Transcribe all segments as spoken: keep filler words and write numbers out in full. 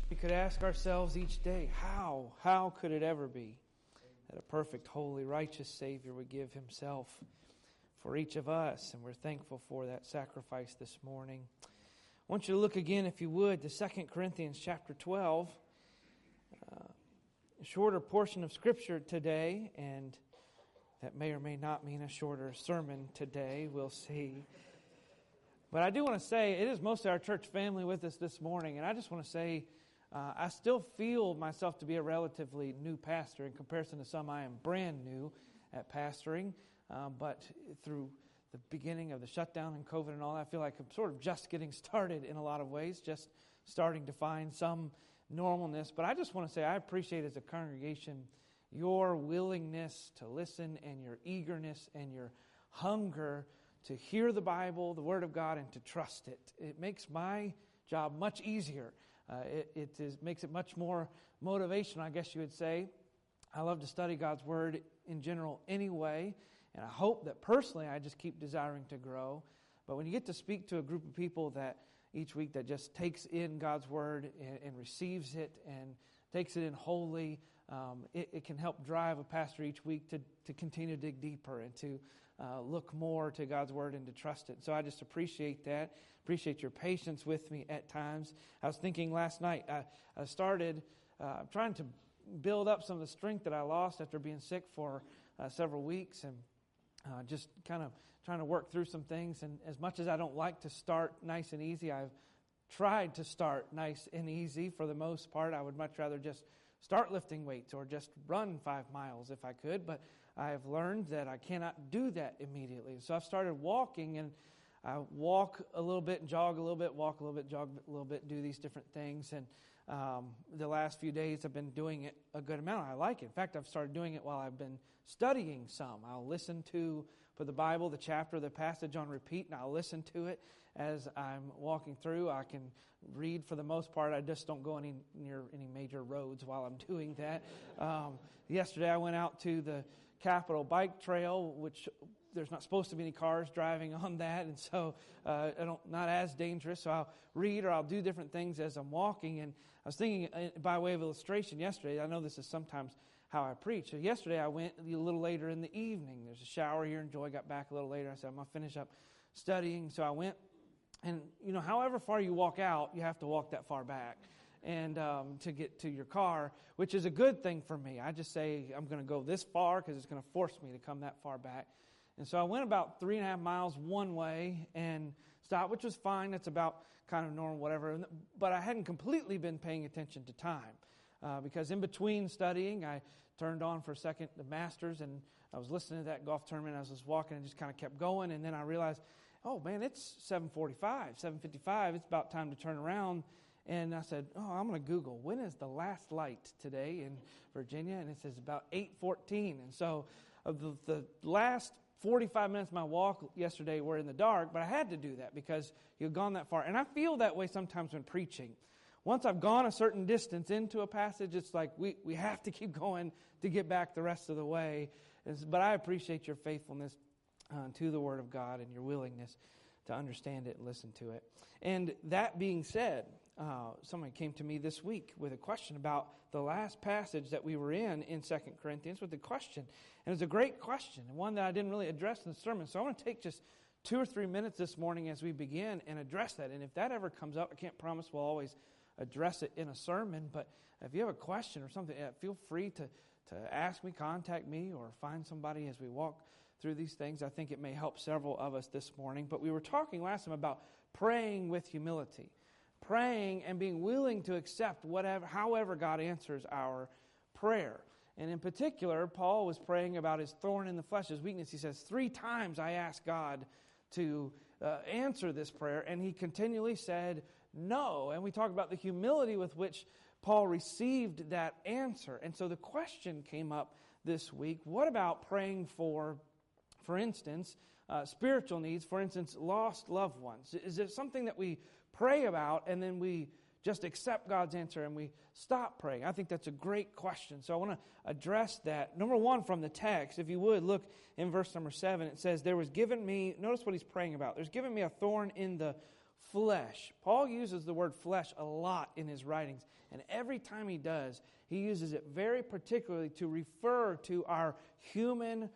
We could ask ourselves each day, how, how could it ever be that a perfect, holy, righteous Savior would give Himself for each of us? And we're thankful for that sacrifice this morning. I want you to look again, if you would, to Second Corinthians chapter twelve. Uh, a shorter portion of Scripture today, and that may or may not mean a shorter sermon today. We'll see. But I do want to say, it is most of our church family with us this morning, and I just want to say, Uh, I still feel myself to be a relatively new pastor. In comparison to some, I am brand new at pastoring. Um, but through the beginning of the shutdown and COVID and all that, I feel like I'm sort of just getting started in a lot of ways, just starting to find some normalness. But I just want to say I appreciate as a congregation your willingness to listen and your eagerness and your hunger to hear the Bible, the Word of God, and to trust it. It makes my job much easier. Uh, it it is, makes it much more motivational, I guess you would say. I love to study God's Word in general anyway, and I hope that personally I just keep desiring to grow. But when you get to speak to a group of people that each week that just takes in God's Word and, and receives it and takes it in wholly, um, it, it can help drive a pastor each week to, to continue to dig deeper and to uh, look more to God's Word and to trust it. So I just appreciate that. Appreciate your patience with me at times. I was thinking last night, I, I started uh, trying to build up some of the strength that I lost after being sick for uh, several weeks, and Uh, just kind of trying to work through some things. And as much as I don't like to start nice and easy, I've tried to start nice and easy for the most part. I would much rather just start lifting weights or just run five miles if I could. But I've learned that I cannot do that immediately. So I've started walking, and I walk a little bit and jog a little bit, walk a little bit, jog a little bit, do these different things. And um, the last few days I've been doing it a good amount. I like it. In fact, I've started doing it while I've been studying some. I'll listen to, for the Bible, the chapter, the passage on repeat, and I'll listen to it as I'm walking through. I can read for the most part. I just don't go any near any major roads while I'm doing that. Um, yesterday I went out to the Capitol Bike Trail, which there's not supposed to be any cars driving on that, and so uh, I don't not as dangerous. So I'll read or I'll do different things as I'm walking. And I was thinking, uh, by way of illustration, yesterday. I know this is sometimes how I preach. So yesterday I went a little later in the evening. There's a shower here, and Joy got back a little later. I said I'm gonna finish up studying. So I went, and you know, however far you walk out, you have to walk that far back. And um, to get to your car, which is a good thing for me. I just say I'm going to go this far because it's going to force me to come that far back. And so I went about three and a half miles one way and stopped, which was fine. That's about kind of normal, whatever. But I hadn't completely been paying attention to time. Uh, because in between studying, I turned on for a second the Masters, and I was listening to that golf tournament. I was just walking and just kind of kept going. And then I realized, oh man, it's seven forty-five, seven fifty-five. It's about time to turn around. And I said, oh, I'm going to Google, when is the last light today in Virginia? And it says about eight fourteen. And so of the, the last forty-five minutes of my walk yesterday were in the dark, but I had to do that because you've gone that far. And I feel that way sometimes when preaching. Once I've gone a certain distance into a passage, it's like we, we have to keep going to get back the rest of the way. But I appreciate your faithfulness uh, to the Word of God and your willingness to understand it and listen to it. And that being said, uh, somebody came to me this week with a question about the last passage that we were in in Second Corinthians with a question. And it was a great question, and one that I didn't really address in the sermon. So I want to take just two or three minutes this morning as we begin and address that. And if that ever comes up, I can't promise we'll always address it in a sermon, but if you have a question or something, feel free to, to ask me, contact me, or find somebody as we walk through these things. I think it may help several of us this morning. But we were talking last time about praying with humility. Praying and being willing to accept whatever, however God answers our prayer. And in particular, Paul was praying about his thorn in the flesh, his weakness. He says, three times I asked God to uh, answer this prayer, and he continually said no. And we talked about the humility with which Paul received that answer. And so the question came up this week, what about praying for, for instance, uh, spiritual needs, for instance, lost loved ones? Is it something that we pray about and then we just accept God's answer and we stop praying? I think that's a great question. So I want to address that. Number one, from the text, if you would, look in verse number seven. It says, there was given me, notice what he's praying about. There's given me a thorn in the flesh. Paul uses the word flesh a lot in his writings, and every time he does, he uses it very particularly to refer to our human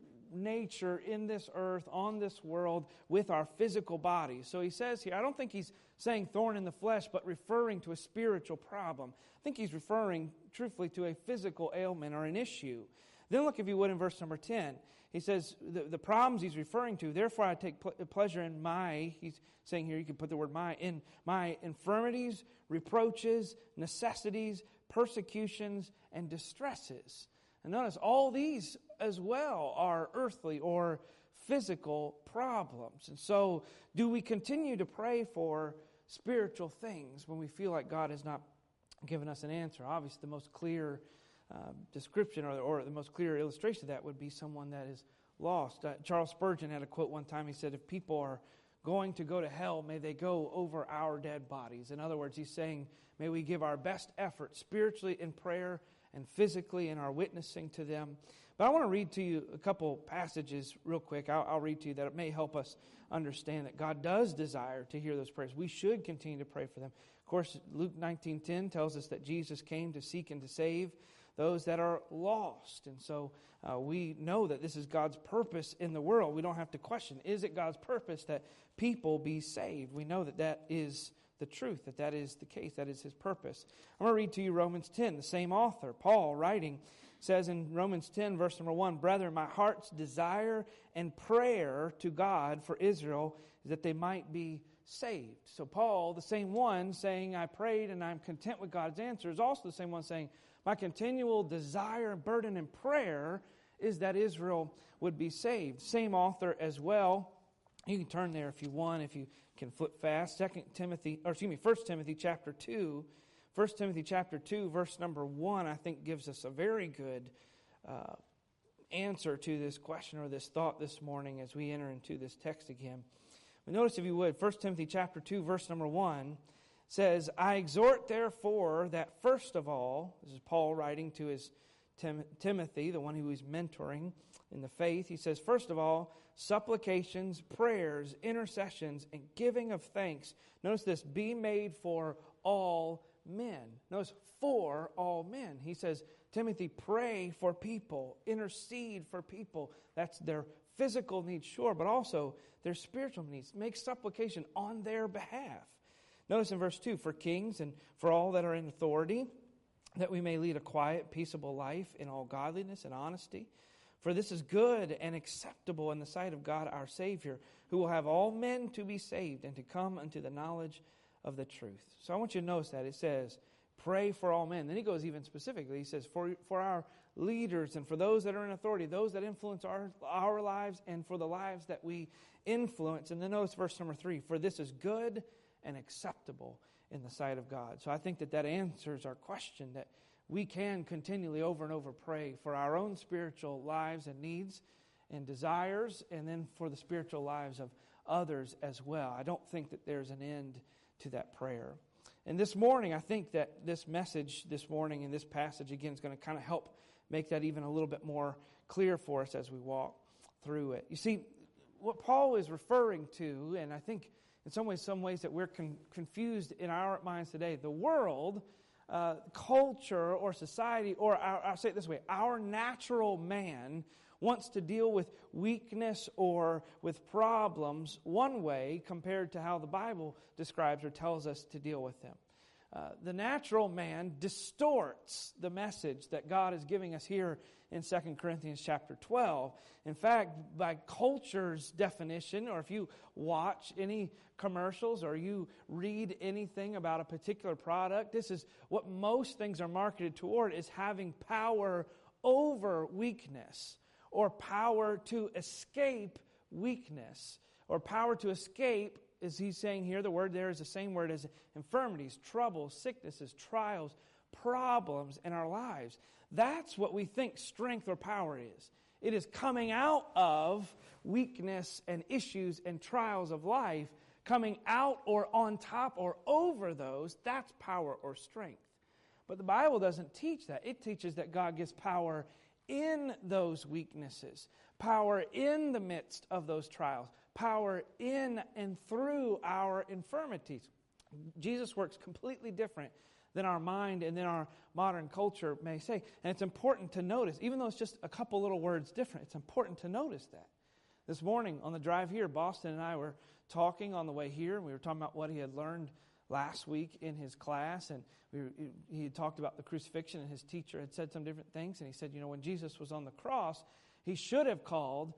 nature in this earth, on this world, with our physical bodies. So he says here, I don't think he's saying thorn in the flesh, but referring to a spiritual problem. I think he's referring, truthfully, to a physical ailment or an issue. Then look, if you would, in verse number ten. He says the, the problems he's referring to, therefore I take pl- pleasure in my, he's saying here, you can put the word my, in my infirmities, reproaches, necessities, persecutions, and distresses. And notice all these as well are earthly or physical problems. And so do we continue to pray for spiritual things when we feel like God has not given us an answer? Obviously, the most clear uh, description or, or the most clear illustration of that would be someone that is lost. Uh, Charles Spurgeon had a quote one time. He said, if people are going to go to hell, may they go over our dead bodies. In other words, he's saying, may we give our best effort spiritually in prayer and physically in our witnessing to them. But I want to read to you a couple passages real quick. I'll, I'll read to you that it may help us understand that God does desire to hear those prayers. We should continue to pray for them. Of course, Luke nineteen ten tells us that Jesus came to seek and to save those that are lost. And so uh, we know that this is God's purpose in the world. We don't have to question, is it God's purpose that people be saved? We know that that is the truth, that that is the case, that is His purpose. I'm going to read to you Romans ten, the same author, Paul, writing, says in Romans ten, verse number one, Brethren, my heart's desire and prayer to God for Israel is that they might be saved. So Paul, the same one saying, I prayed and I'm content with God's answer, is also the same one saying, my continual desire, burden, and prayer is that Israel would be saved. Same author as well. You can turn there if you want, if you can flip fast. Second Timothy, or excuse me, First Timothy chapter two. First Timothy chapter two, verse number one, I think gives us a very good uh, answer to this question or this thought this morning as we enter into this text again. But notice, if you would, First Timothy chapter two, verse number one says, I exhort therefore that first of all, this is Paul writing to his Tim- Timothy, the one who he's mentoring in the faith. He says, first of all, supplications, prayers, intercessions, and giving of thanks. Notice this, be made for all men. Notice, for all men. He says, Timothy, pray for people, intercede for people. That's their physical needs, sure, but also their spiritual needs. Make supplication on their behalf. Notice in verse two, for kings and for all that are in authority, that we may lead a quiet, peaceable life in all godliness and honesty. For this is good and acceptable in the sight of God our Savior, who will have all men to be saved and to come unto the knowledge of the truth. So I want you to notice that. It says, pray for all men. Then he goes even specifically. He says, for, for our leaders and for those that are in authority, those that influence our, our lives and for the lives that we influence. And then notice verse number three, for this is good and acceptable in the sight of God. So I think that that answers our question, that we can continually over and over pray for our own spiritual lives and needs and desires, and then for the spiritual lives of others as well. I don't think that there's an end to that prayer. And this morning, I think that this message this morning in this passage, again, is going to kind of help make that even a little bit more clear for us as we walk through it. You see, what Paul is referring to, and I think in some ways, some ways that we're con- confused in our minds today. The world, uh, culture, or society, or our, I'll say it this way, our natural man wants to deal with weakness or with problems one way compared to how the Bible describes or tells us to deal with them. Uh, the natural man distorts the message that God is giving us here in Second Corinthians chapter twelve. In fact, by culture's definition, or if you watch any commercials or you read anything about a particular product, this is what most things are marketed toward, is having power over weakness, or power to escape weakness, or power to escape, as he's saying here, the word there is the same word as infirmities, troubles, sicknesses, trials, problems in our lives. That's what we think strength or power is. It is coming out of weakness and issues and trials of life, coming out or on top or over those, that's power or strength. But the Bible doesn't teach that. It teaches that God gives power in those weaknesses, power in the midst of those trials, power in and through our infirmities. Jesus works completely different than our mind and than our modern culture may say. And it's important to notice, even though it's just a couple little words different, it's important to notice that. This morning on the drive here, Boston and I were talking on the way here. We were talking about what he had learned last week in his class, and we were, he had talked about the crucifixion, and his teacher had said some different things, and he said, you know, when Jesus was on the cross, he should have called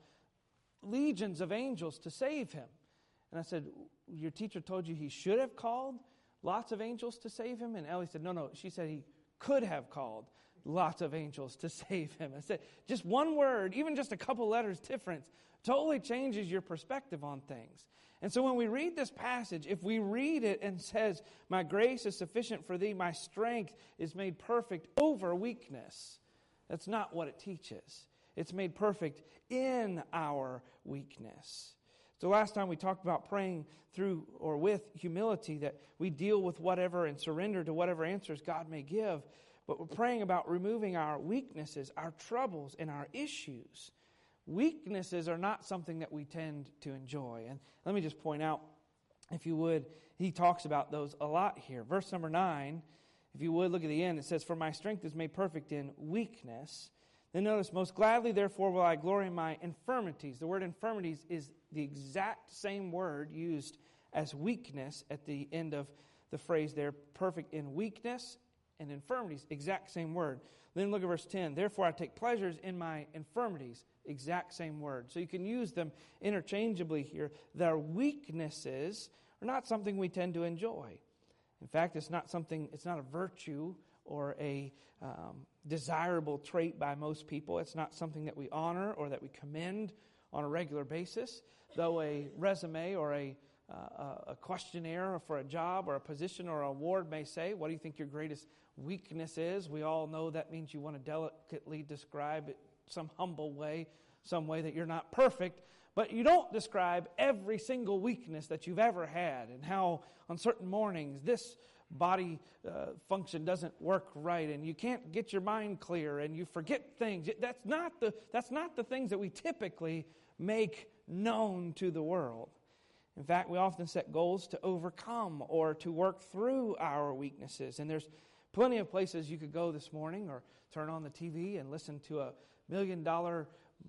legions of angels to save him. And I said, your teacher told you he should have called lots of angels to save him? And Ellie said, no, no. She said he could have called lots of angels to save him. I said, just one word, even just a couple letters difference, totally changes your perspective on things. And so when we read this passage, if we read it and says, my grace is sufficient for thee, my strength is made perfect over weakness, that's not what it teaches. It's made perfect in our weakness. So last time we talked about praying through or with humility, that we deal with whatever and surrender to whatever answers God may give. But we're praying about removing our weaknesses, our troubles, and our issues. Weaknesses are not something that we tend to enjoy. And let me just point out, if you would, he talks about those a lot here. Verse number nine, if you would, look at the end. It says, for my strength is made perfect in weakness. Then notice, most gladly, therefore, will I glory in my infirmities. The word infirmities is the exact same word used as weakness at the end of the phrase there. Perfect in weakness and infirmities, exact same word. Then look at verse ten. Therefore, I take pleasures in my infirmities, exact same word. So you can use them interchangeably here. Their weaknesses are not something we tend to enjoy. In fact, it's not something, it's not a virtue or a um, desirable trait by most people. It's not something that we honor or that we commend on a regular basis. Though a resume or a, uh, a questionnaire for a job or a position or award may say, what do you think your greatest weakness is? We all know that means you want to delicately describe it some humble way, some way that you're not perfect. But you don't describe every single weakness that you've ever had and how on certain mornings this body uh, function doesn't work right and you can't get your mind clear and you forget things. That's not the, that's not the things that we typically make known to the world. In fact, we often set goals to overcome or to work through our weaknesses. And there's plenty of places you could go this morning or turn on the T V and listen to a million dollar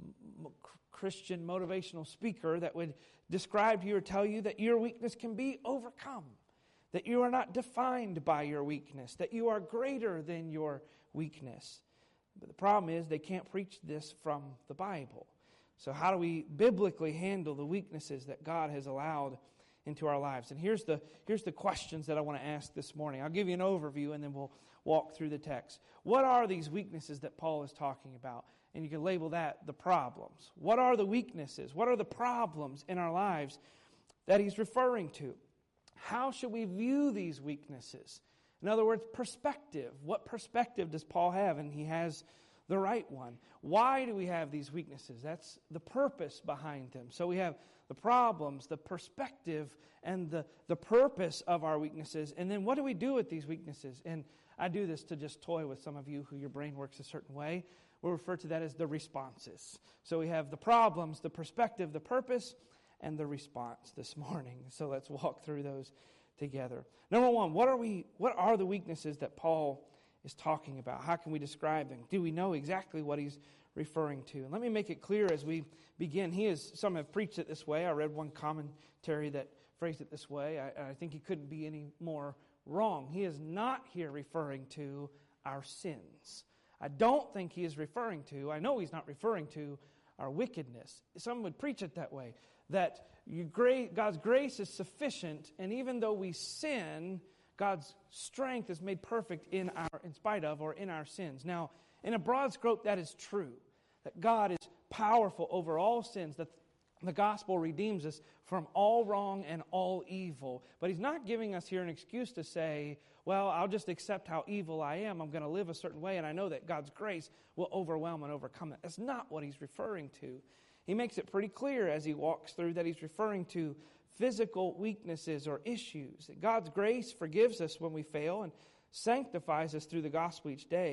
Christian motivational speaker that would describe to you or tell you that your weakness can be overcome, that you are not defined by your weakness, that you are greater than your weakness. But the problem is they can't preach this from the Bible. So how do we biblically handle the weaknesses that God has allowed into our lives? And here's the, here's the questions that I want to ask this morning. I'll give you an overview and then we'll walk through the text. What are these weaknesses that Paul is talking about? And you can label that the problems. What are the weaknesses? What are the problems in our lives that he's referring to? How should we view these weaknesses? In other words, perspective. What perspective does Paul have? And he has the right one. Why do we have these weaknesses? That's the purpose behind them. So we have the problems, the perspective, and the, the purpose of our weaknesses. And then what do we do with these weaknesses? And I do this to just toy with some of you who your brain works a certain way. We'll refer to that as the responses. So we have the problems, the perspective, the purpose, and the response this morning. So let's walk through those together. Number one, what are we? What are the weaknesses that Paul is talking about? How can we describe them? Do we know exactly what he's referring to? And let me make it clear as we begin. He is. Some have preached it this way. I read one commentary that phrased it this way. I, I think he couldn't be any more wrong. He is not here referring to our sins. I don't think he is referring to, I know he's not referring to our wickedness. Some would preach it that way, that you, God's grace is sufficient, and even though we sin, God's strength is made perfect in our, in spite of, or in our sins. Now, in a broad scope, that is true, that God is powerful over all sins, that the gospel redeems us from all wrong and all evil. But he's not giving us here an excuse to say, well, I'll just accept how evil I am. I'm going to live a certain way, and I know that God's grace will overwhelm and overcome it. That's not what he's referring to. He makes it pretty clear as he walks through that he's referring to physical weaknesses or issues. That God's grace forgives us when we fail and sanctifies us through the gospel each day.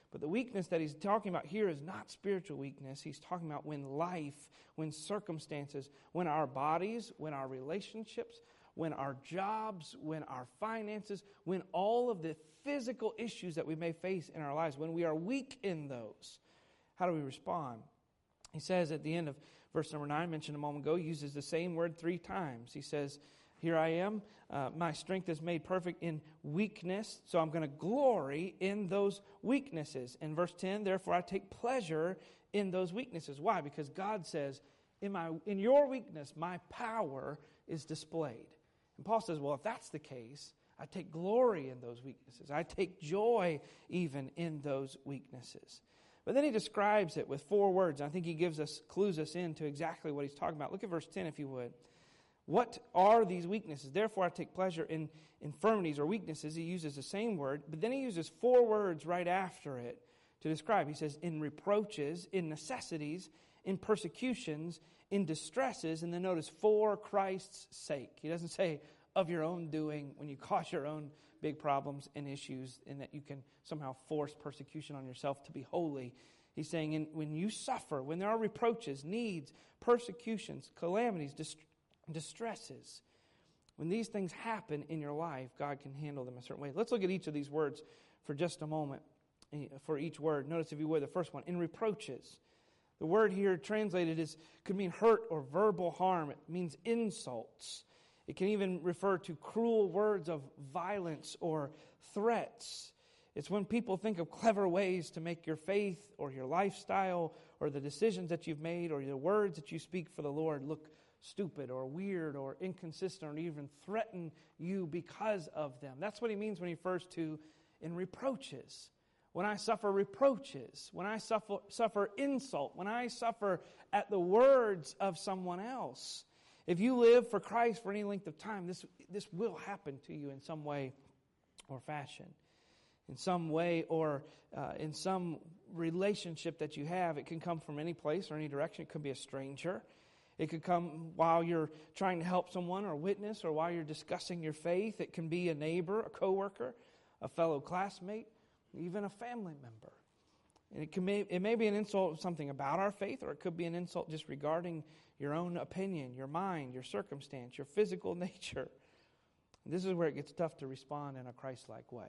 But the weakness that he's talking about here is not spiritual weakness. He's talking about when life, when circumstances, when our bodies, when our relationships, when our jobs, when our finances, when all of the physical issues that we may face in our lives, when we are weak in those, how do we respond? He says at the end of verse number nine, mentioned a moment ago, uses the same word three times. He says, here I am, uh, my strength is made perfect in weakness, so I'm going to glory in those weaknesses. In verse ten, therefore I take pleasure in those weaknesses. Why? Because God says, in my in your weakness, my power is displayed. And Paul says, well, if that's the case, I take glory in those weaknesses. I take joy even in those weaknesses. But then he describes it with four words. I think he gives us, clues us into exactly what he's talking about. Look at verse ten, if you would. What are these weaknesses? Therefore, I take pleasure in infirmities or weaknesses. He uses the same word, but then he uses four words right after it to describe. He says, in reproaches, in necessities, in persecutions, in distresses, and then notice, for Christ's sake. He doesn't say, of your own doing, when you cause your own big problems and issues, and that you can somehow force persecution on yourself to be holy. He's saying, in, when you suffer, when there are reproaches, needs, persecutions, calamities, distresses, distresses. When these things happen in your life, God can handle them a certain way. Let's look at each of these words for just a moment. For each word, notice if you would the first one, in reproaches. The word here translated is could mean hurt or verbal harm. It means insults. It can even refer to cruel words of violence or threats. It's when people think of clever ways to make your faith or your lifestyle or the decisions that you've made or the words that you speak for the Lord look stupid or weird or inconsistent or even threaten you because of them. That's what he means when he refers to in reproaches. When I suffer reproaches, when I suffer, suffer insult, when I suffer at the words of someone else. If you live for Christ for any length of time, this, this will happen to you in some way or fashion. In some way or uh, in some relationship that you have, it can come from any place or any direction. It could be a stranger. It could come while you're trying to help someone or witness or while you're discussing your faith. It can be a neighbor, a coworker, a fellow classmate, even a family member. And it can be, it may be an insult of something about our faith, or it could be an insult just regarding your own opinion, your mind, your circumstance, your physical nature. And this is where it gets tough to respond in a Christ-like way.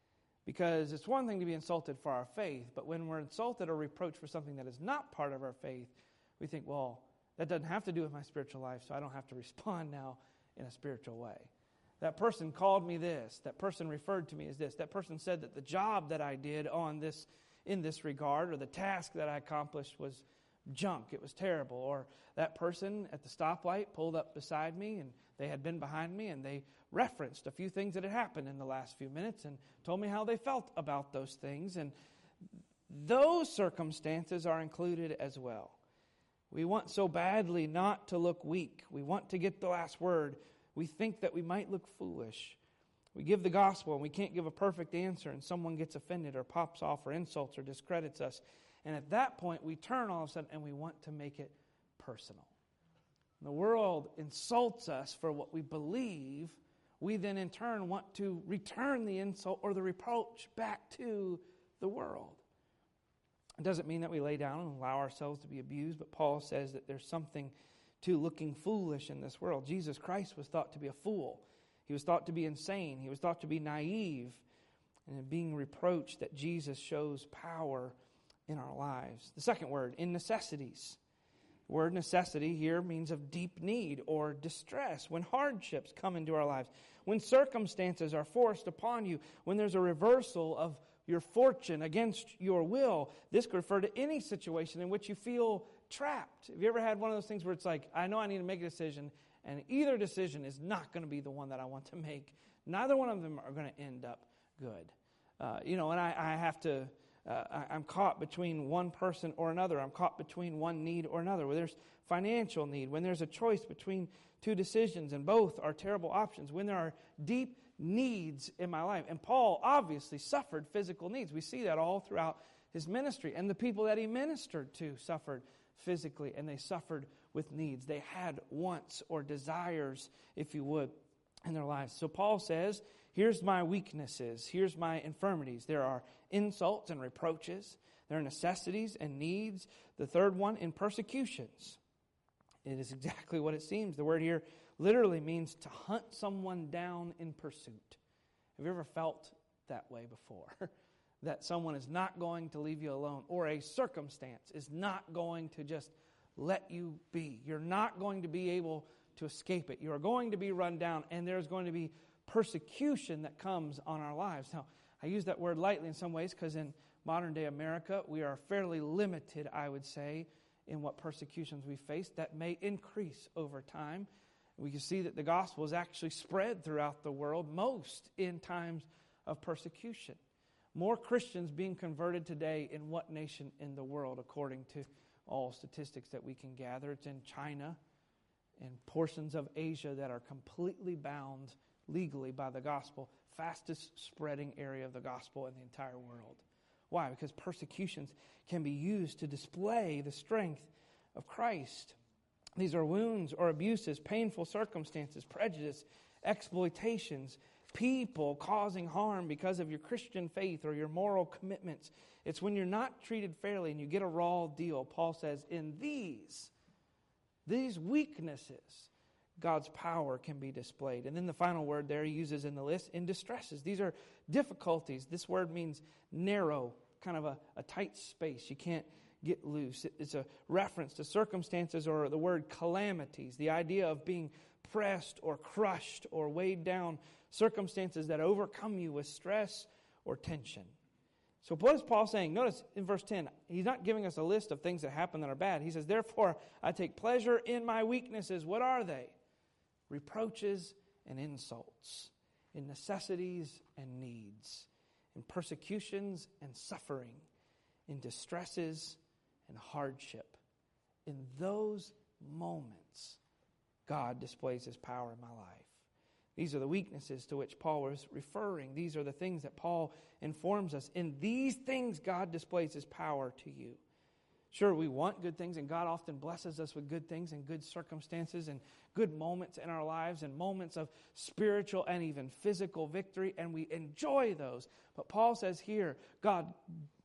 Because it's one thing to be insulted for our faith, but when we're insulted or reproached for something that is not part of our faith, we think, well, that doesn't have to do with my spiritual life, so I don't have to respond now in a spiritual way. That person called me this. That person referred to me as this. That person said that the job that I did on this, in this regard, or the task that I accomplished was junk. It was terrible. Or that person at the stoplight pulled up beside me, and they had been behind me, and they referenced a few things that had happened in the last few minutes and told me how they felt about those things. And those circumstances are included as well. We want so badly not to look weak. We want to get the last word. We think that we might look foolish. We give the gospel and we can't give a perfect answer, and someone gets offended or pops off or insults or discredits us. And at that point, we turn all of a sudden and we want to make it personal. The world insults us for what we believe. We then in turn want to return the insult or the reproach back to the world. It doesn't mean that we lay down and allow ourselves to be abused, but Paul says that there's something to looking foolish in this world. Jesus Christ was thought to be a fool. He was thought to be insane. He was thought to be naive. And in being reproached, that Jesus shows power in our lives. The second word, in necessities. The word necessity here means of deep need or distress. When hardships come into our lives, when circumstances are forced upon you, when there's a reversal of your fortune against your will. This could refer to any situation in which you feel trapped. Have you ever had one of those things where it's like, I know I need to make a decision, and either decision is not going to be the one that I want to make. Neither one of them are going to end up good. Uh, you know, and I, I have to, uh, I, I'm caught between one person or another. I'm caught between one need or another. Where there's financial need, when there's a choice between two decisions, and both are terrible options, when there are deep needs in my life. And Paul obviously suffered physical needs. We see that all throughout his ministry. And the people that he ministered to suffered physically, and they suffered with needs. They had wants or desires, if you would, in their lives. So Paul says here's my weaknesses. Here's my infirmities. There are insults and reproaches. There are necessities and needs. The third one, in persecutions. It is exactly what it seems. The word here literally means to hunt someone down in pursuit. Have you ever felt that way before? That someone is not going to leave you alone, or a circumstance is not going to just let you be. You're not going to be able to escape it. You are going to be run down, and there's going to be persecution that comes on our lives. Now, I use that word lightly in some ways because in modern-day America, we are fairly limited, I would say, in what persecutions we face. That may increase over time. We can see that the gospel is actually spread throughout the world, most in times of persecution. More Christians being converted today in what nation in the world, according to all statistics that we can gather? It's in China and portions of Asia that are completely bound legally by the gospel. Fastest spreading area of the gospel in the entire world. Why? Because persecutions can be used to display the strength of Christ. These are wounds or abuses, painful circumstances, prejudice, exploitations, people causing harm because of your Christian faith or your moral commitments. It's when you're not treated fairly and you get a raw deal. Paul says, in these, these weaknesses, God's power can be displayed. And then the final word there he uses in the list, in distresses. These are difficulties. This word means narrow, kind of a, a tight space. You can't get loose. It's a reference to circumstances or the word calamities, the idea of being pressed or crushed or weighed down, circumstances that overcome you with stress or tension. So what is Paul saying? Notice in verse ten, he's not giving us a list of things that happen that are bad. He says, therefore, I take pleasure in my weaknesses. What are they? Reproaches and insults, in necessities and needs, in persecutions and suffering, in distresses and hardship. In those moments, God displays His power in my life. These are the weaknesses to which Paul was referring. These are the things that Paul informs us. In these things, God displays His power to you. Sure, we want good things, and God often blesses us with good things and good circumstances and good moments in our lives and moments of spiritual and even physical victory, and we enjoy those. But Paul says here, God,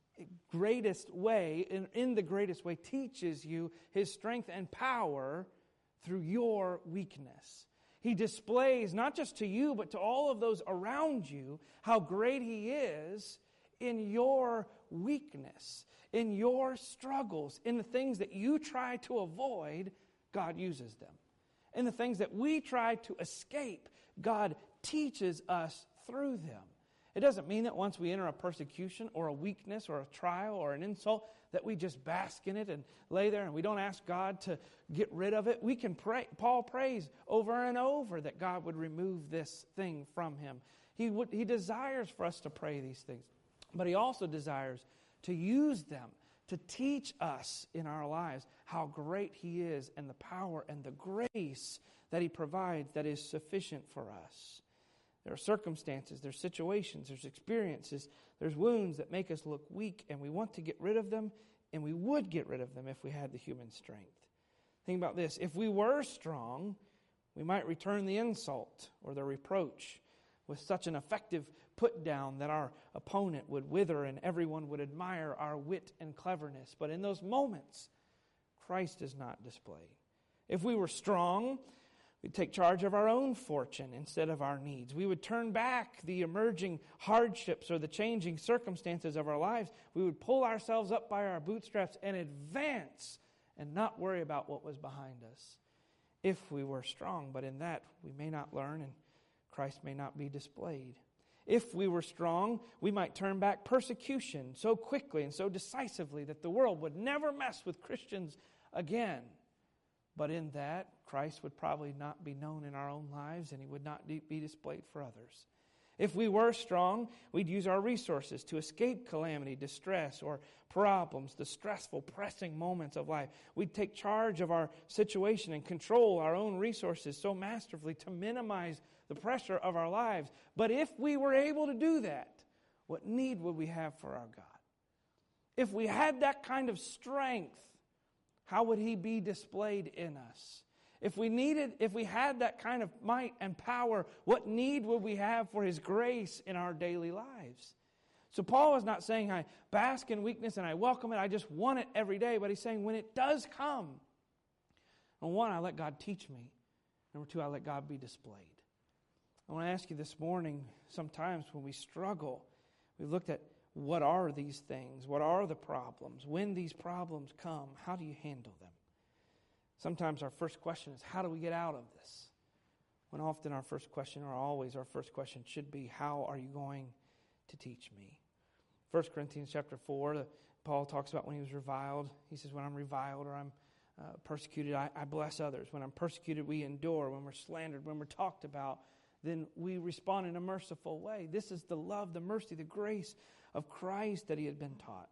greatest way, in, in the greatest way, teaches you His strength and power through your weakness. He displays, not just to you, but to all of those around you, how great He is in your weakness, in your struggles, in the things that you try to avoid, God uses them. In the things that we try to escape, God teaches us through them. It doesn't mean that once we enter a persecution or a weakness or a trial or an insult that we just bask in it and lay there and we don't ask God to get rid of it. We can pray. Paul prays over and over that God would remove this thing from him. He would, he desires for us to pray these things, but he also desires to use them to teach us in our lives how great He is and the power and the grace that He provides that is sufficient for us. There are circumstances, there's situations, there's experiences, there's wounds that make us look weak, and we want to get rid of them, and we would get rid of them if we had the human strength. Think about this. If we were strong, we might return the insult or the reproach with such an effective put down that our opponent would wither and everyone would admire our wit and cleverness. But in those moments, Christ is not displayed. If we were strong, we'd take charge of our own fortune instead of our needs. We would turn back the emerging hardships or the changing circumstances of our lives. We would pull ourselves up by our bootstraps and advance and not worry about what was behind us. If we were strong, but in that we may not learn and Christ may not be displayed. If we were strong, we might turn back persecution so quickly and so decisively that the world would never mess with Christians again. But in that, Christ would probably not be known in our own lives and He would not be displayed for others. If we were strong, we'd use our resources to escape calamity, distress, or problems, the stressful, pressing moments of life. We'd take charge of our situation and control our own resources so masterfully to minimize the pressure of our lives. But if we were able to do that, what need would we have for our God? If we had that kind of strength, how would He be displayed in us? If we needed, if we had that kind of might and power, what need would we have for His grace in our daily lives? So Paul is not saying I bask in weakness and I welcome it, I just want it every day, but he's saying when it does come, number one, I let God teach me. Number two, I let God be displayed. I want to ask you this morning, sometimes when we struggle, we've looked at what are these things? What are the problems? When these problems come, how do you handle them? Sometimes our first question is, how do we get out of this? When often our first question, or always our first question, should be, how are you going to teach me? First Corinthians chapter four, Paul talks about when he was reviled. He says, when I'm reviled or I'm uh, persecuted, I, I bless others. When I'm persecuted, we endure. When we're slandered, when we're talked about, then we respond in a merciful way. This is the love, the mercy, the grace of Christ that he had been taught.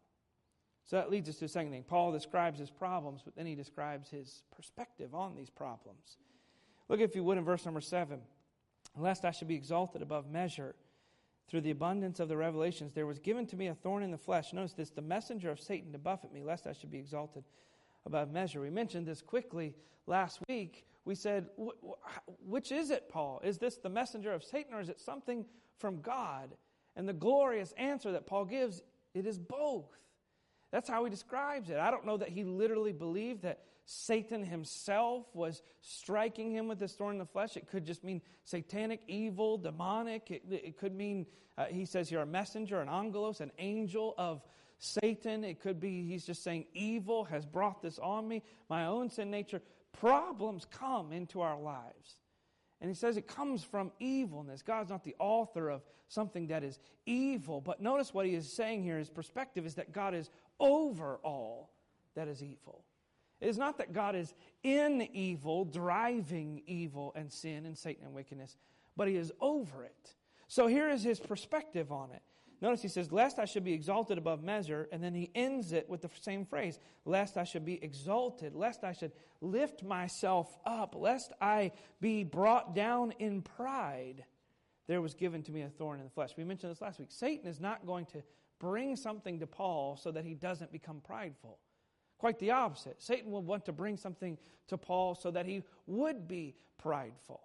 So that leads us to the second thing. Paul describes his problems, but then he describes his perspective on these problems. Look, if you would, in verse number seven. Lest I should be exalted above measure through the abundance of the revelations, there was given to me a thorn in the flesh. Notice this, the messenger of Satan to buffet me, lest I should be exalted above measure. We mentioned this quickly last week. We said, which is it, Paul? Is this the messenger of Satan, or is it something from God? And the glorious answer that Paul gives, it is both. That's how he describes it. I don't know that he literally believed that Satan himself was striking him with this thorn in the flesh. It could just mean satanic, evil, demonic. It, it could mean, uh, he says here, a messenger, an angelos, an angel of Satan. It could be he's just saying evil has brought this on me, my own sin nature. Problems come into our lives. And he says it comes from evilness. God's not the author of something that is evil. But notice what he is saying here, his perspective is that God is over all that is evil. It is not that God is in evil, driving evil and sin and Satan and wickedness, but he is over it. So here is his perspective on it. Notice he says, lest I should be exalted above measure, and then he ends it with the same phrase, lest I should be exalted, lest I should lift myself up, lest I be brought down in pride. There was given to me a thorn in the flesh. We mentioned this last week. Satan is not going to bring something to Paul so that he doesn't become prideful. Quite the opposite. Satan will want to bring something to Paul so that he would be prideful.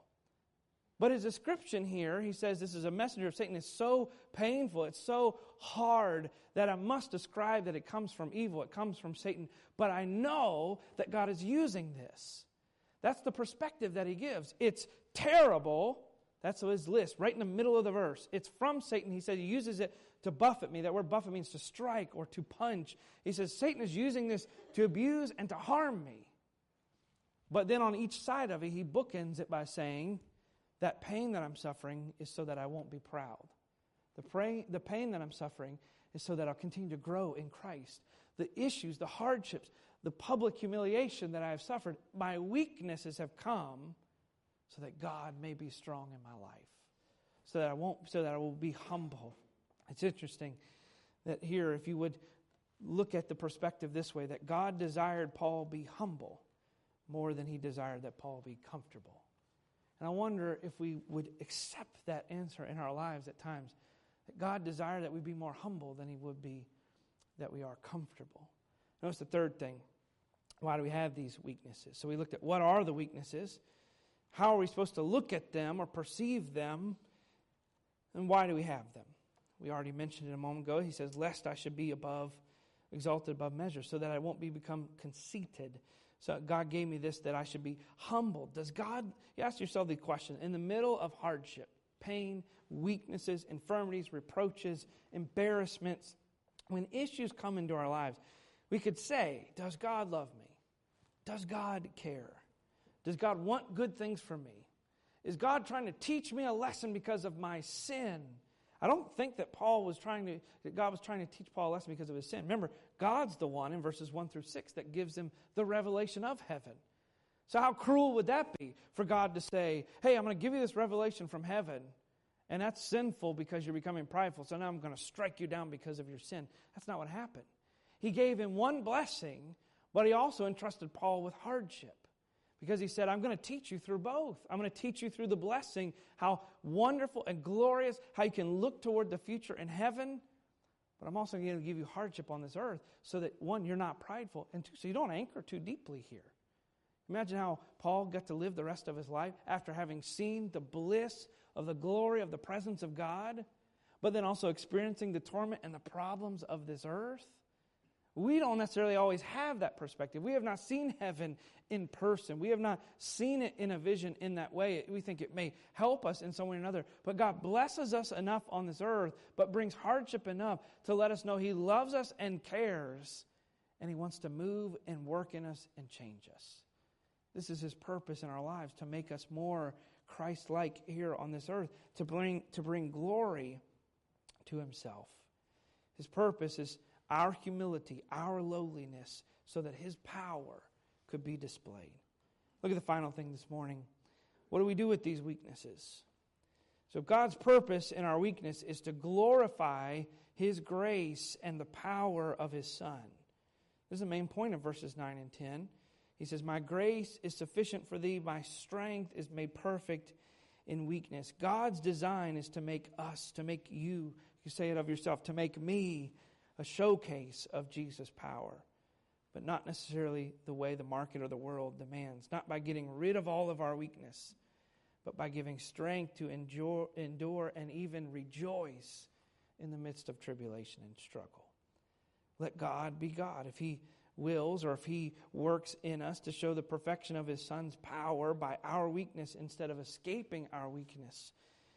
But his description here, he says this is a messenger of Satan, is so painful, it's so hard that I must describe that it comes from evil, it comes from Satan. But I know that God is using this. That's the perspective that he gives. It's terrible. That's his list, right in the middle of the verse. It's from Satan. He says he uses it to buffet me. That word buffet means to strike or to punch. He says Satan is using this to abuse and to harm me. But then on each side of it, he bookends it by saying, that pain that I'm suffering is so that I won't be proud. The, pray, the pain that I'm suffering is so that I'll continue to grow in Christ. The issues, the hardships, the public humiliation that I have suffered, my weaknesses have come so that God may be strong in my life. So that I won't, so that I will be humble. It's interesting that here, if you would look at the perspective this way, that God desired Paul be humble more than he desired that Paul be comfortable. And I wonder if we would accept that answer in our lives at times, that God desired that we be more humble than he would be that we are comfortable. Notice the third thing. Why do we have these weaknesses? So we looked at what are the weaknesses, how are we supposed to look at them or perceive them, and why do we have them? We already mentioned it a moment ago. He says, lest I should be above, exalted above measure, so that I won't be become conceited. So God gave me this, that I should be humbled. Does God, you ask yourself the question, in the middle of hardship, pain, weaknesses, infirmities, reproaches, embarrassments, when issues come into our lives, we could say, does God love me? Does God care? Does God want good things for me? Is God trying to teach me a lesson because of my sin? I don't think that Paul was trying to, that God was trying to teach Paul a lesson because of his sin. Remember, God's the one in verses one through six that gives him the revelation of heaven. So how cruel would that be for God to say, hey, I'm going to give you this revelation from heaven, and that's sinful because you're becoming prideful, so now I'm going to strike you down because of your sin. That's not what happened. He gave him one blessing, but he also entrusted Paul with hardship. Because he said, I'm going to teach you through both. I'm going to teach you through the blessing, how wonderful and glorious, how you can look toward the future in heaven. But I'm also going to give you hardship on this earth so that, one, you're not prideful, and two, so you don't anchor too deeply here. Imagine how Paul got to live the rest of his life after having seen the bliss of the glory of the presence of God, but then also experiencing the torment and the problems of this earth. We don't necessarily always have that perspective. We have not seen heaven in person. We have not seen it in a vision in that way. We think it may help us in some way or another. But God blesses us enough on this earth, but brings hardship enough to let us know He loves us and cares, and He wants to move and work in us and change us. This is His purpose in our lives, to make us more Christ-like here on this earth, to bring, to bring glory to Himself. His purpose is our humility, our lowliness, so that His power could be displayed. Look at the final thing this morning. What do we do with these weaknesses? So God's purpose in our weakness is to glorify His grace and the power of His Son. This is the main point of verses nine and ten. He says, my grace is sufficient for thee, my strength is made perfect in weakness. God's design is to make us, to make you, you say it of yourself, to make me a showcase of Jesus' power, but not necessarily the way the market or the world demands. Not by getting rid of all of our weakness, but by giving strength to endure, endure and even rejoice in the midst of tribulation and struggle. Let God be God. If He wills or if He works in us to show the perfection of His Son's power by our weakness instead of escaping our weakness,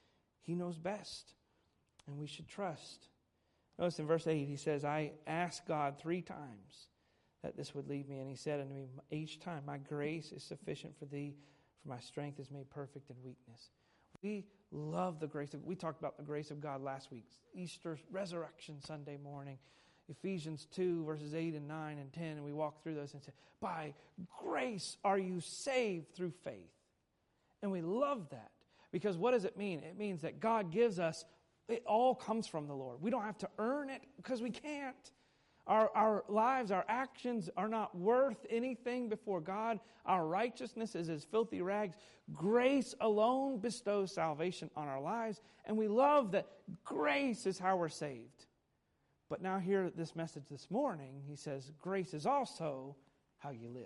He knows best, and we should trust. Notice in verse eight, He says, I asked God three times that this would leave me, and He said unto me each time, my grace is sufficient for thee, for my strength is made perfect in weakness. We love the grace of, we talked about the grace of God last week, Easter Resurrection Sunday morning, Ephesians two, verses eight and nine and ten, and we walk through those and say, by grace are you saved through faith. And we love that, because what does it mean? It means that God gives us, it all comes from the Lord. We don't have to earn it, because we can't. Our, our lives, our actions are not worth anything before God. Our righteousness is as filthy rags. Grace alone bestows salvation on our lives, and we love that grace is how we're saved. But now here, this message this morning, He says, grace is also how you live.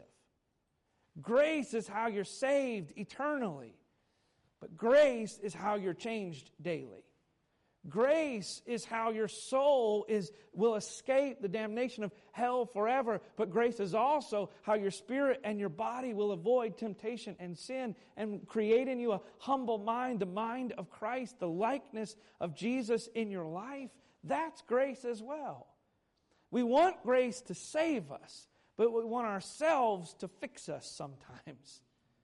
Grace is how you're saved eternally. But grace is how you're changed daily. Grace is how your soul is will escape the damnation of hell forever. But grace is also how your spirit and your body will avoid temptation and sin and create in you a humble mind, the mind of Christ, the likeness of Jesus in your life. That's grace as well. We want grace to save us, but we want ourselves to fix us sometimes.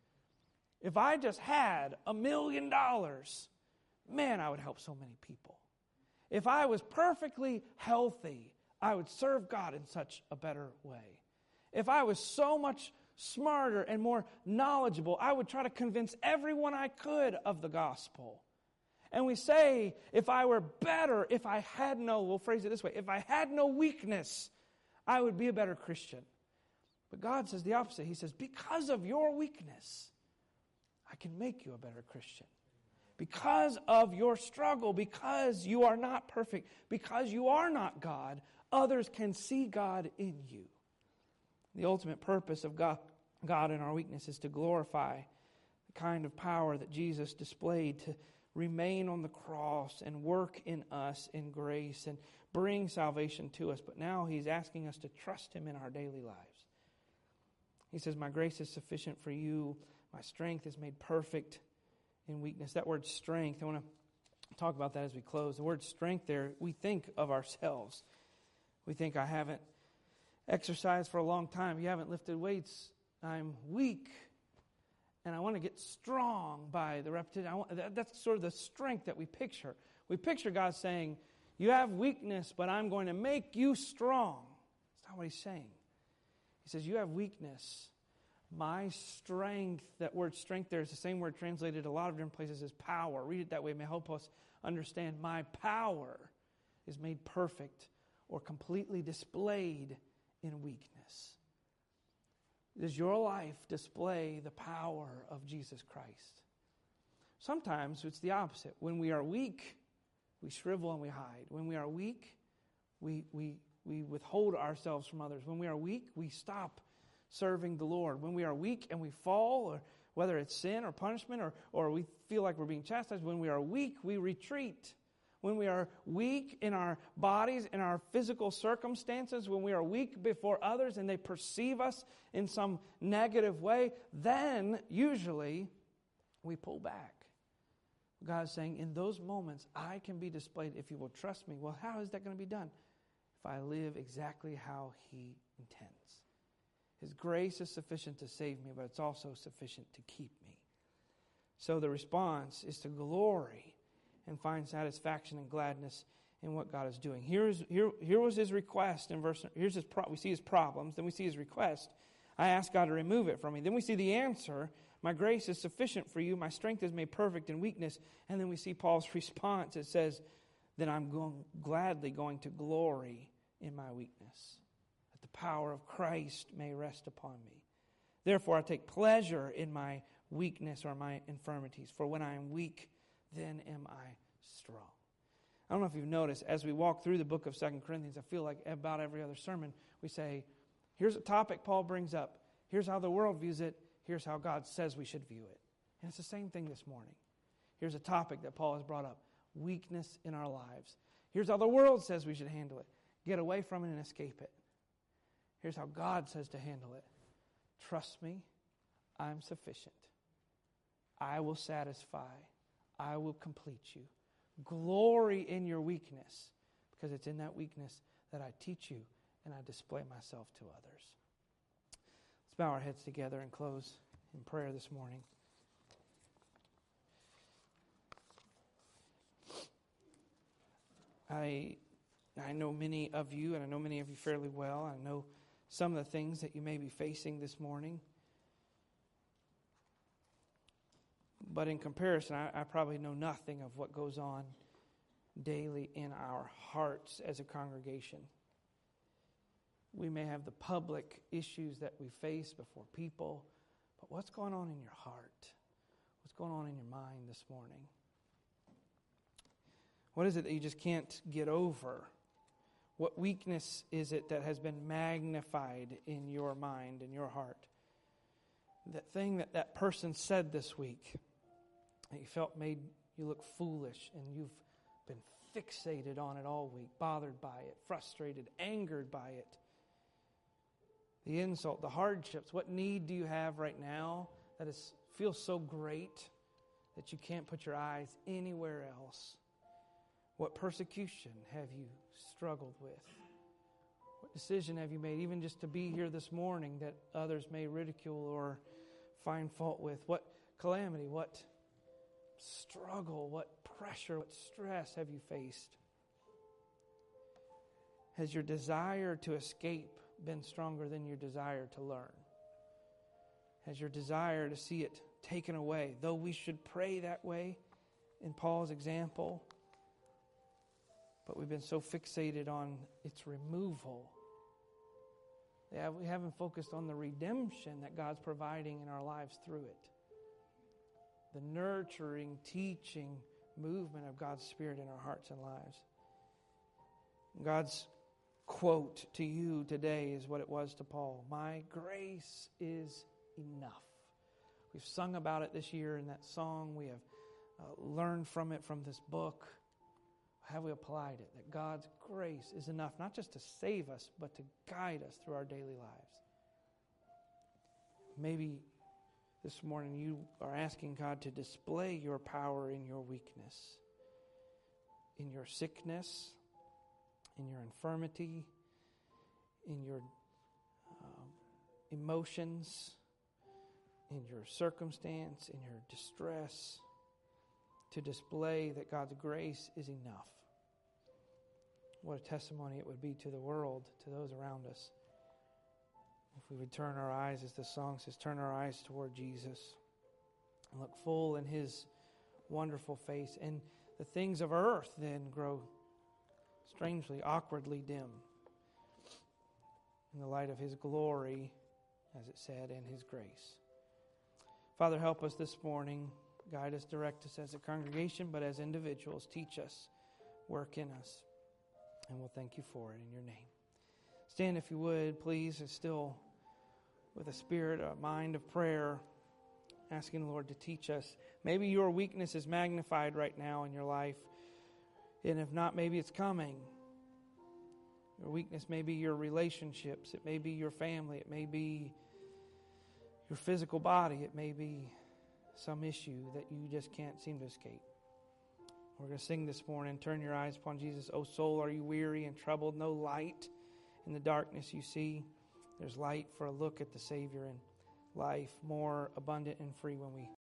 If I just had a million dollars, man, I would help so many people. If I was perfectly healthy, I would serve God in such a better way. If I was so much smarter and more knowledgeable, I would try to convince everyone I could of the gospel. And we say, if I were better, if I had no, we'll phrase it this way, if I had no weakness, I would be a better Christian. But God says the opposite. He says, because of your weakness, I can make you a better Christian. Because of your struggle, because you are not perfect, because you are not God, others can see God in you. The ultimate purpose of God, God in our weakness is to glorify the kind of power that Jesus displayed to remain on the cross and work in us in grace and bring salvation to us. But now He's asking us to trust Him in our daily lives. He says, my grace is sufficient for you. My strength is made perfect in weakness. That word strength, I want to talk about that as we close. The word strength there, we think of ourselves. We think, I haven't exercised for a long time. You haven't lifted weights. I'm weak. And I want to get strong by the repetition. I want, that, that's sort of the strength that we picture. We picture God saying, you have weakness, but I'm going to make you strong. That's not what He's saying. He says, you have weakness. My strength, that word strength there is the same word translated a lot of different places as power. Read it that way. It may help us understand. My power is made perfect or completely displayed in weakness. Does your life display the power of Jesus Christ? Sometimes it's the opposite. When we are weak, we shrivel and we hide. When we are weak, we, we, we withhold ourselves from others. When we are weak, we stop serving the Lord. When we are weak and we fall, or whether it's sin or punishment, or, or we feel like we're being chastised, when we are weak, we retreat. When we are weak in our bodies, in our physical circumstances, when we are weak before others and they perceive us in some negative way, then usually we pull back. God is saying, in those moments, I can be displayed if you will trust me. Well, how is that going to be done? If I live exactly how He intends. His grace is sufficient to save me, but it's also sufficient to keep me. So the response is to glory and find satisfaction and gladness in what God is doing. Here's, here, here was his request in verse. Here's his. Pro, we see his problems. Then we see his request. I ask God to remove it from me. Then we see the answer. My grace is sufficient for you. My strength is made perfect in weakness. And then we see Paul's response. It says, then I'm going, gladly going to glory in my weakness, that the power of Christ may rest upon me. Therefore, I take pleasure in my weakness or my infirmities. For when I am weak, then am I strong. I don't know if you've noticed, as we walk through the book of Second Corinthians, I feel like about every other sermon, we say, here's a topic Paul brings up. Here's how the world views it. Here's how God says we should view it. And it's the same thing this morning. Here's a topic that Paul has brought up. Weakness in our lives. Here's how the world says we should handle it. Get away from it and escape it. Here's how God says to handle it. Trust me, I'm sufficient. I will satisfy. I will complete you. Glory in your weakness, because it's in that weakness that I teach you and I display myself to others. Let's bow our heads together and close in prayer this morning. I I know many of you, and I know many of you fairly well. I know some of the things that you may be facing this morning. But in comparison, I, I probably know nothing of what goes on daily in our hearts as a congregation. We may have the public issues that we face before people, but what's going on in your heart? What's going on in your mind this morning? What is it that you just can't get over? What weakness is it that has been magnified in your mind, in your heart? That thing that that person said this week that you felt made you look foolish, and you've been fixated on it all week, bothered by it, frustrated, angered by it. The insult, the hardships. What need do you have right now that is feels so great that you can't put your eyes anywhere else? What persecution have you struggled with? What decision have you made, even just to be here this morning, that others may ridicule or find fault with? What calamity, what struggle, what pressure, what stress have you faced? Has your desire to escape been stronger than your desire to learn? Has your desire to see it taken away, though we should pray that way in Paul's example, but we've been so fixated on its removal that we haven't focused on the redemption that God's providing in our lives through it. The nurturing, teaching movement of God's Spirit in our hearts and lives. God's quote to you today is what it was to Paul. My grace is enough. We've sung about it this year in that song. We have uh, learned from it from this book. Have we applied it? That God's grace is enough, not just to save us, but to guide us through our daily lives. Maybe this morning you are asking God to display your power in your weakness, in your sickness, in your infirmity, in your um, emotions, in your circumstance, in your distress, to display that God's grace is enough. What a testimony it would be to the world, to those around us, if we would turn our eyes, as the song says, turn our eyes toward Jesus and look full in His wonderful face. And the things of earth then grow strangely, awkwardly dim in the light of His glory, as it said, and His grace. Father, help us this morning. Guide us, direct us as a congregation, but as individuals, teach us, work in us. And we'll thank you for it in your name. Stand if you would, please. There's still with a spirit, a mind of prayer, asking the Lord to teach us. Maybe your weakness is magnified right now in your life. And if not, maybe it's coming. Your weakness may be your relationships. It may be your family. It may be your physical body. It may be some issue that you just can't seem to escape. We're going to sing this morning. Turn your eyes upon Jesus. O soul, are you weary and troubled? No light in the darkness you see. There's light for a look at the Savior and life more abundant and free when we